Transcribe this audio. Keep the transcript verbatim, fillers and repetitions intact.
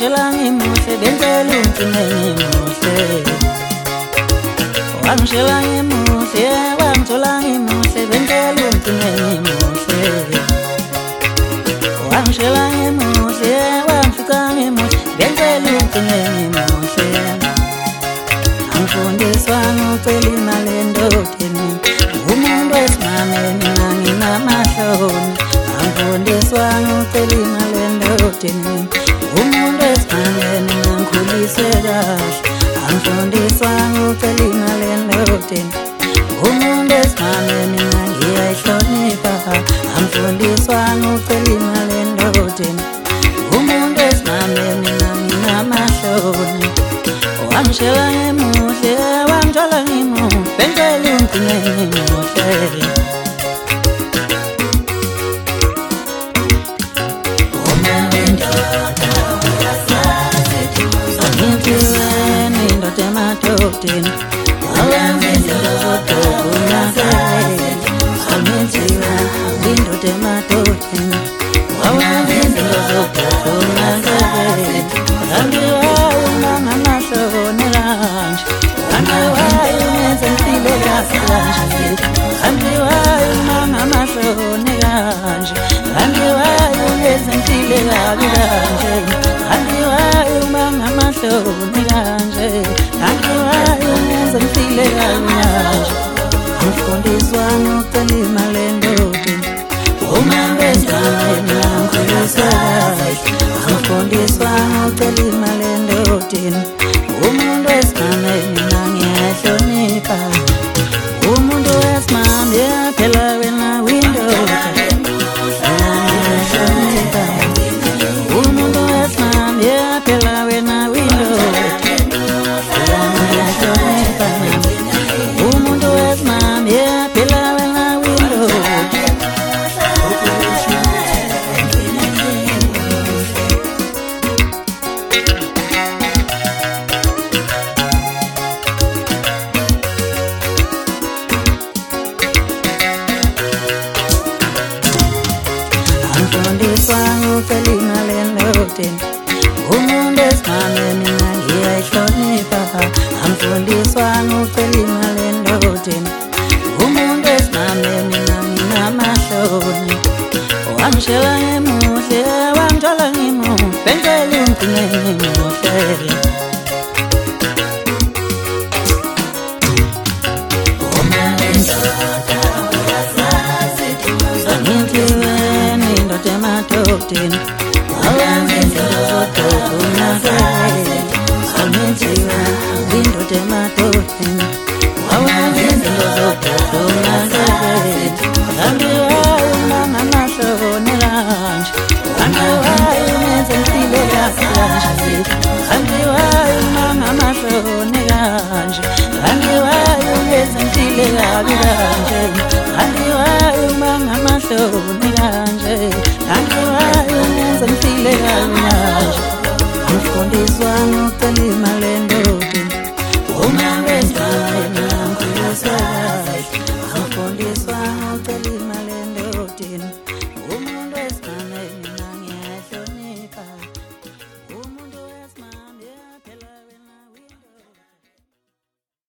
wangishela ngimuhle benzela umcimbi ngimuhle wangishela ngimuhle wangithola ngimuhle benzela umcimbi ngimuhle wangishela ngimuhle wangifika ngimuhle benzela umcimbi ngimuhle angifundiswa ngocela imali endodeni umuntu wesimame mina nginamahloni angifundiswa ngocela imali endodeni umuntu wesimame mina ngikhulise kahle angifundiswa ngocela imali endodeni umuntu wesimame mina ngiyayihlonipha angifundiswa ngocela imali endodeni umuntu wesimame mina nginamahloni wangishela ngimuhle wangithola ngimuhle benzela umcimbi ngimuhle Angithiweni indoda emadodeni awenza izinto zokudunyazela angithiwe indoda emadodeni awenza izinto zokudunyazela angiwayo ngamahloni kanje angiwayo ngenza impilo kanje angiwayo ngamahloni kanje angiwayo ngenza impilo kanje angiwayo ngamahloni kanje angiwayo ngenza impilo kanje angifundiswa ngocela imali endodeni uma wesifazane ngikhulisa angifundiswa ngocela imali endodeni umuntu wesimame mina ngiyahlonipha umuntu wesimame phela wena windoda ngiyahlonipha umuntu wesimame phela wena windoda ngiyahlonipha umuntu wesimame phela wena windoda angifundiswa ngocela imali endodeni umuntu wesimame mina ngiyayihlonipha angifundiswa ngocela imali endodeni umuntu wesimame mina nginamahloni wangishela ngimuhle wangithola ngimuhle benzela umcimbi ngimuhle angithiweni indoda emadodeni awenza izinto zokudunyazela angithiwe indoda emadodeni awenza izinto zokudunyazela angiwayo ngamahloni kanje angiwayo ngenza impilo kanje angiwayo ngamahloni kanje angiwayo ngenza impilo kanje angiwayo ngamahloni kanje angiwayo ngenza impilo kanje angifundiswa ngocela imali endodeni uma wesifazane ngikhulisa angifundiswa ngocela